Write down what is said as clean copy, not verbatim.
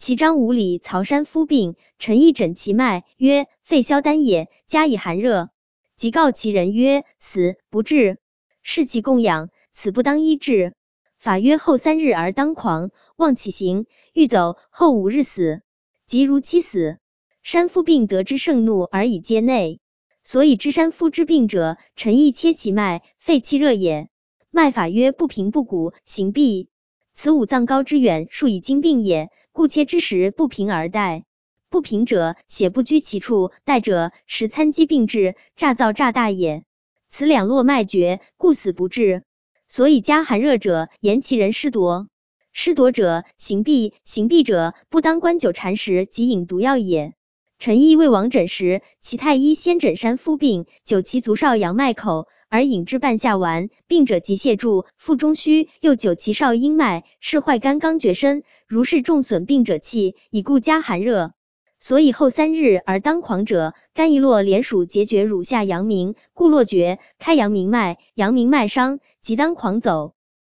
其章无里曹山夫病，臣亦诊其脉，曰：肺消丹也，加以寒热。即告其人曰：死，不治。视其供养，此不当医治。法曰：后3日而当狂，忘起行，欲走，后5日死。即如期死。山夫病得之盛怒而以皆内，所以知山夫之病者，臣亦切其脉，肺气热也。脉法曰：不平不鼓，行闭。此五脏高之远，数以经病也，故切之时不平而待。不平者，血不居其处，待者，时参积并至，诈造诈大也。此两络脉绝，故死不治。所以加寒热者，言其人失夺。失夺者，行闭；行闭者，不当观9禅时即饮毒药也。臣亦未往诊时，其太医先诊山夫病，灸其足少阳脉口，而饮之半夏丸，病者即泻注，腹中虚，又灸其少阴脉，是坏肝刚厥身，如是重损病者气，以故加寒热。所以后3日而当狂者，肝一络连属结绝乳下阳明，故络绝，开阳明脉，阳明脉伤，即当狂走。